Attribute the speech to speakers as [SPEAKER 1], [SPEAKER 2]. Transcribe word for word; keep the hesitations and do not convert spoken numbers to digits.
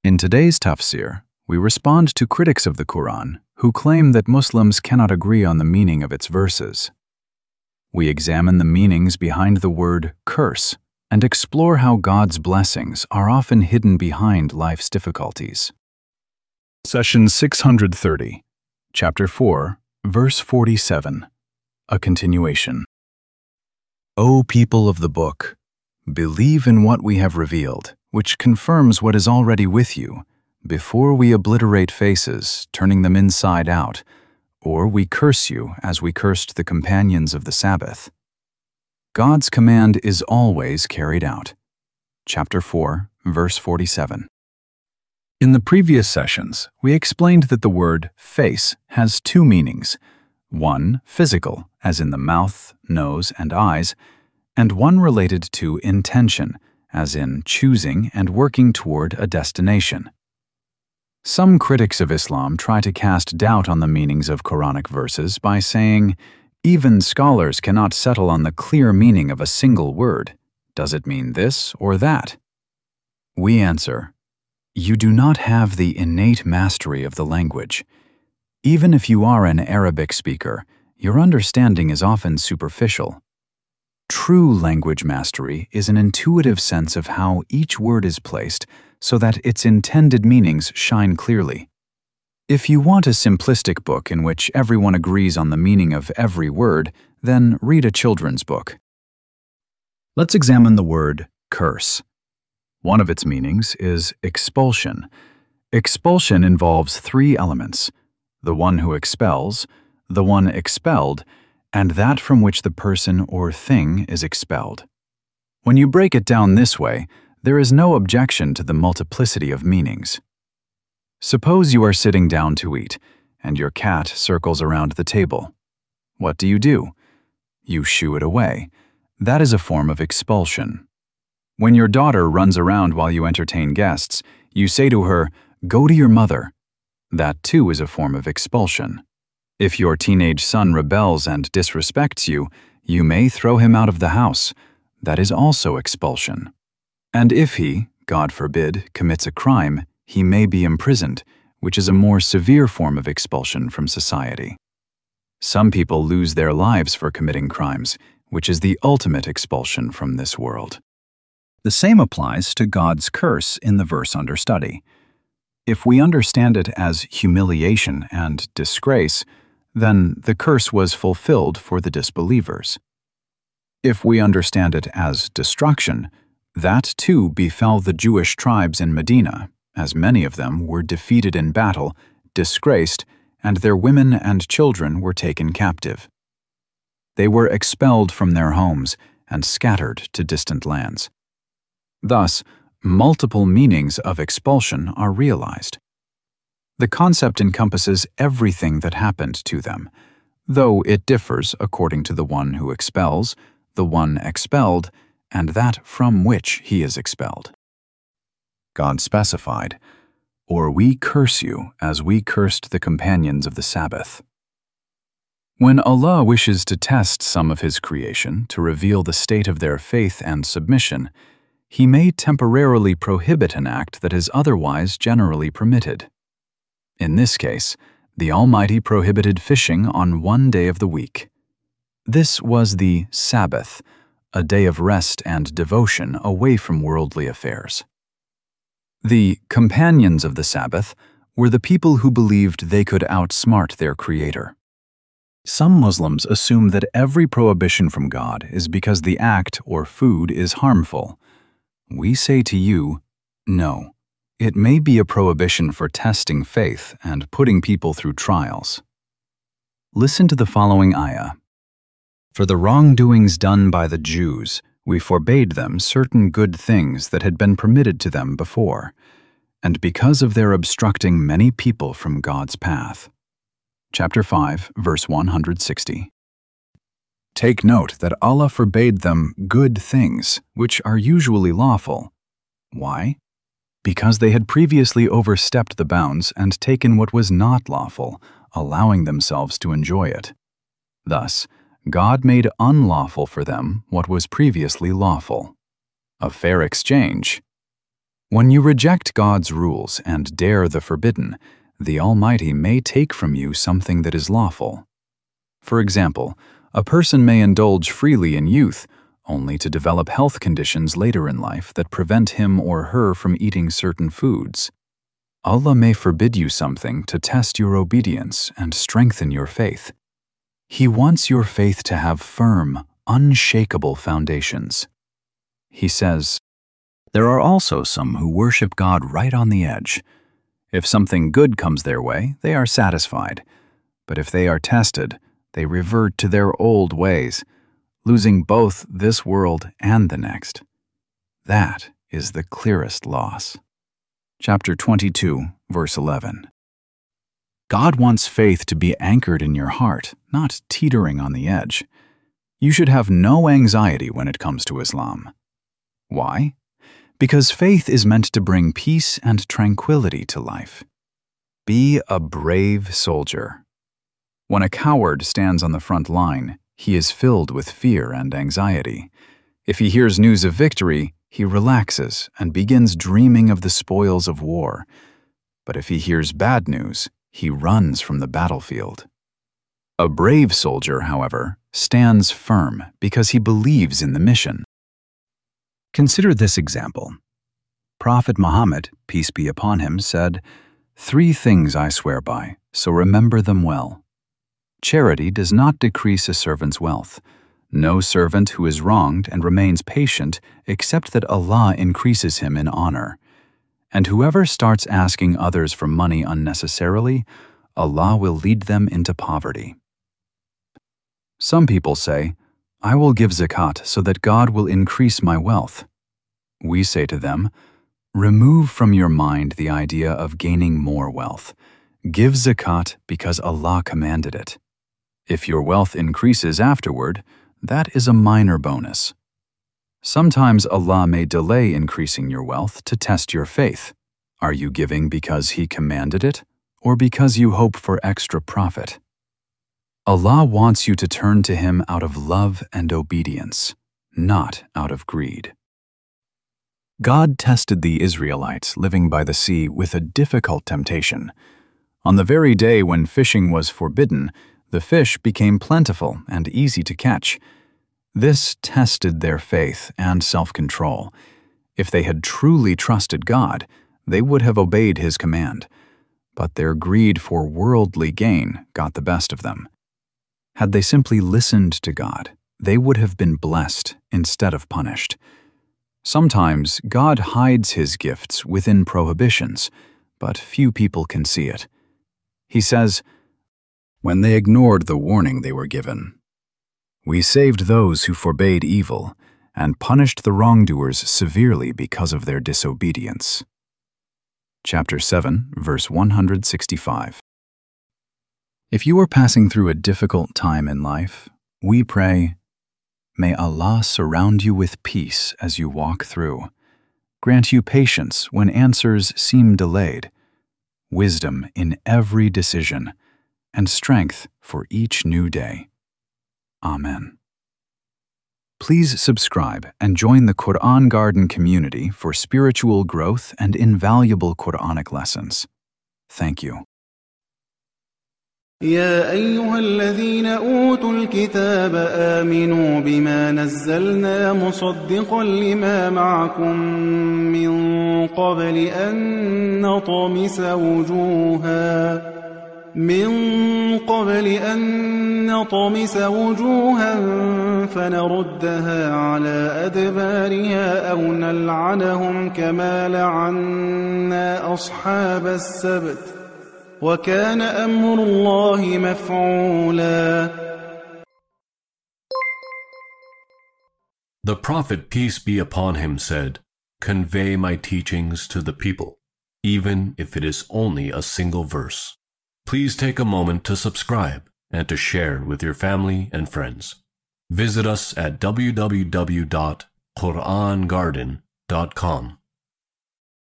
[SPEAKER 1] In today's tafsir, we respond to critics of the Quran who claim that Muslims cannot agree on the meaning of its verses. We examine the meanings behind the word curse and explore how God's blessings are often hidden behind life's difficulties. Session six hundred thirty, Chapter four, Verse forty-seven, a continuation. O people of the book, believe in what we have revealed, which confirms what is already with you, before we obliterate faces, turning them inside out, or we curse you as we cursed the companions of the Sabbath. God's command is always carried out. Chapter four, Verse forty-seven. In the previous sessions, we explained that the word face has two meanings, one physical, as in the mouth, nose, and eyes, and one related to intention, as in choosing and working toward a destination. Some critics of Islam try to cast doubt on the meanings of Quranic verses by saying, even scholars cannot settle on the clear meaning of a single word. Does it mean this or that? We answer, you do not have the innate mastery of the language. Even if you are an Arabic speaker, your understanding is often superficial. True language mastery is an intuitive sense of how each word is placed so that its intended meanings shine clearly. If you want a simplistic book in which everyone agrees on the meaning of every word, then read a children's book. Let's examine the word curse. One of its meanings is expulsion. Expulsion involves three elements: the one who expels, the one expelled, and that from which the person or thing is expelled. When you break it down this way, there is no objection to the multiplicity of meanings. Suppose you are sitting down to eat, and your cat circles around the table. What do you do? You shoo it away. That is a form of expulsion. When your daughter runs around while you entertain guests, you say to her, "Go to your mother." That too is a form of expulsion. If your teenage son rebels and disrespects you, you may throw him out of the house. That is also expulsion. And if he, God forbid, commits a crime, he may be imprisoned, which is a more severe form of expulsion from society. Some people lose their lives for committing crimes, which is the ultimate expulsion from this world. The same applies to God's curse in the verse under study. If we understand it as humiliation and disgrace, then the curse was fulfilled for the disbelievers. If we understand it as destruction, that too befell the Jewish tribes in Medina, as many of them were defeated in battle, disgraced, and their women and children were taken captive. They were expelled from their homes and scattered to distant lands. Thus, multiple meanings of expulsion are realized. The concept encompasses everything that happened to them, though it differs according to the one who expels, the one expelled, and that from which he is expelled. God specified, "Or we curse you as we cursed the companions of the Sabbath." When Allah wishes to test some of His creation to reveal the state of their faith and submission, He may temporarily prohibit an act that is otherwise generally permitted. In this case, the Almighty prohibited fishing on one day of the week. This was the Sabbath, a day of rest and devotion away from worldly affairs. The companions of the Sabbath were the people who believed they could outsmart their Creator. Some Muslims assume that every prohibition from God is because the act or food is harmful. We say to you, no. It may be a prohibition for testing faith and putting people through trials. Listen to the following ayah. For the wrongdoings done by the Jews, we forbade them certain good things that had been permitted to them before, and because of their obstructing many people from God's path. Chapter five, verse one hundred sixty. Take note that Allah forbade them good things, which are usually lawful. Why? Because they had previously overstepped the bounds and taken what was not lawful, allowing themselves to enjoy it. Thus, God made unlawful for them what was previously lawful. A fair exchange. When you reject God's rules and dare the forbidden, the Almighty may take from you something that is lawful. For example, a person may indulge freely in youth, only to develop health conditions later in life that prevent him or her from eating certain foods. Allah may forbid you something to test your obedience and strengthen your faith. He wants your faith to have firm, unshakable foundations. He says, "There are also some who worship God right on the edge. If something good comes their way, they are satisfied. But if they are tested, they revert to their old ways, losing both this world and the next. That is the clearest loss." Chapter twenty-two, verse eleven. God wants faith to be anchored in your heart, not teetering on the edge. You should have no anxiety when it comes to Islam. Why? Because faith is meant to bring peace and tranquility to life. Be a brave soldier. When a coward stands on the front line, he is filled with fear and anxiety. If he hears news of victory, he relaxes and begins dreaming of the spoils of war. But if he hears bad news, he runs from the battlefield. A brave soldier, however, stands firm because he believes in the mission. Consider this example. Prophet Muhammad, peace be upon him, said, "Three things I swear by, so remember them well. Charity does not decrease a servant's wealth. No servant who is wronged and remains patient except that Allah increases him in honor. And whoever starts asking others for money unnecessarily, Allah will lead them into poverty." Some people say, "I will give zakat so that God will increase my wealth." We say to them, remove from your mind the idea of gaining more wealth. Give zakat because Allah commanded it. If your wealth increases afterward, that is a minor bonus. Sometimes Allah may delay increasing your wealth to test your faith. Are you giving because He commanded it, or because you hope for extra profit? Allah wants you to turn to Him out of love and obedience, not out of greed. God tested the Israelites living by the sea with a difficult temptation. On the very day when fishing was forbidden, the fish became plentiful and easy to catch. This tested their faith and self-control. If they had truly trusted God, they would have obeyed His command. But their greed for worldly gain got the best of them. Had they simply listened to God, they would have been blessed instead of punished. Sometimes God hides His gifts within prohibitions, but few people can see it. He says, "When they ignored the warning they were given, we saved those who forbade evil and punished the wrongdoers severely because of their disobedience." Chapter seven, verse one hundred sixty-five. If you are passing through a difficult time in life, we pray, may Allah surround you with peace as you walk through, grant you patience when answers seem delayed, wisdom in every decision, and strength for each new day. Amen. Please subscribe and join the Quran Garden community for spiritual growth and invaluable Quranic lessons. Thank you.
[SPEAKER 2] يا أيها الذين أوتوا الكتاب آمنوا بما نزلنا مصدقا لما معكم من قبل أن نطمس وجوها من قبل أن نطمس وجوها فنردها على أدبارها أو نلعنهم كما لعنا أصحاب السبت وَكَانَ أَمْرُ اللَّهِ مَفْعُولًا.
[SPEAKER 3] The Prophet, peace be upon him, said, "Convey my teachings to the people, even if it is only a single verse." Please take a moment to subscribe and to share with your family and friends. Visit us at w w w dot quran garden dot com.